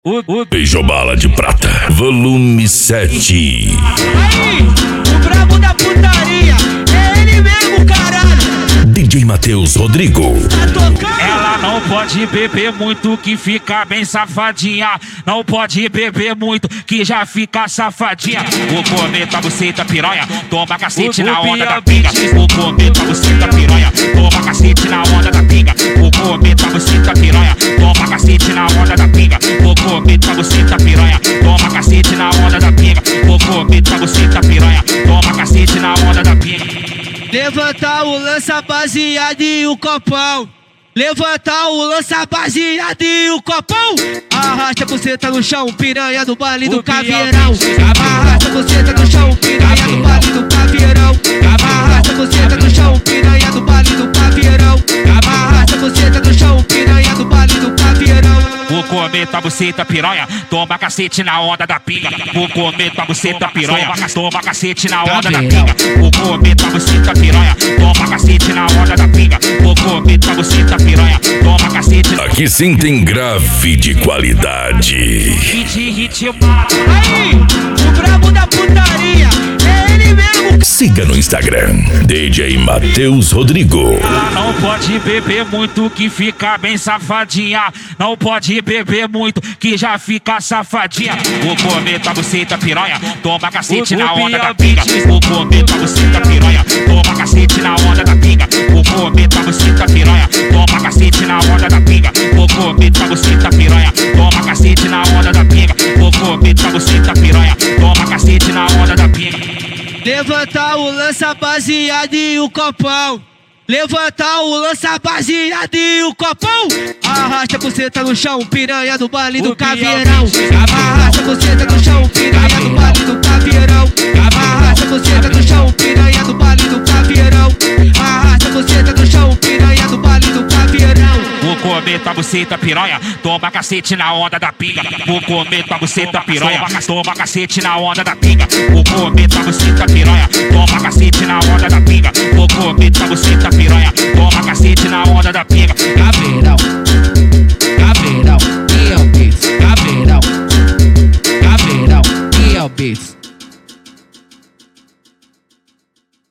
Beijobala de Prata, volume 7. Aí, o brabo da putaria, é ele mesmo, caralho. DJ Matheus Rodrigo. Tá tocando? Ela não pode beber muito que fica bem safadinha. Não pode beber muito que já fica safadinha. Vou comer tua buceta piranha, toma cacete na onda da pinga. Vou comer tua buceta piranha, toma cacete na onda da pinga. Vou comer tua buceta piranha, toma cacete na onda da pinga. Vou comer tua buceta piranha, toma cacete na onda da pinga. Vou comer tua buceta piranha, toma cacete na onda da pinga. Levanta o lança baseado e o copão. Levanta o lança baseado e o copão. Arrasta a buceta no chão, piranha do baile do caveirão. Arrasta a buceta no chão, piranha do baile do caveirão. Arrasta a buceta no chão, piranha do baile do caveirão. Arrasta a buceta no chão, piranha do baile do caveirão. Vou comer tua buceta piranha, toma cacete na onda da pinga. Vou comer tua buceta piranha, toma cacete na onda da pinga. Vou comer tua buceta piranha, toma cacete na onda da pinga. Vou comer tua buceta piranha, toma cacete. Aqui sim tem grave de qualidade. Hit, Aí, o brabo da putaria, é ele mesmo. Siga no Instagram, DJ Matheus Rodrigo. Ela não pode beber muito que fica bem safadinha. Não pode beber muito que já fica safadinha. Vou comer tua buceta piranha, toma cacete na onda da pinga. Vou comer tua buceta piranha, toma cacete na onda da pinga. Vou comer tua buceta piranha, toma cacete na onda da pinga. Vou comer tua buceta piranha, toma cacete na onda da pinga. Vou comer tua buceta piranha, toma cacete na onda da pinga. Levanta o lança baseado e o copão. Levanta o lança baseado e o copão. Arrasta a buceta no chão, piranha do baile do caveirão. Arrasta a buceta no chão, piranha do baile do caveirão. Arrasta a buceta no chão, piranha do baile do caveirão. Arrasta a buceta no chão, piranha do baile do caveirão. Vou comer tua buceta piranha, toma cacete na onda da pinga. Vou comer tua buceta piranha, toma cacete na onda da pinga. Vou comer tua buceta piranha, toma cacete na onda da pinga. Vou comer tua buceta piranha, toma cacete na onda da pinga. Caveirão.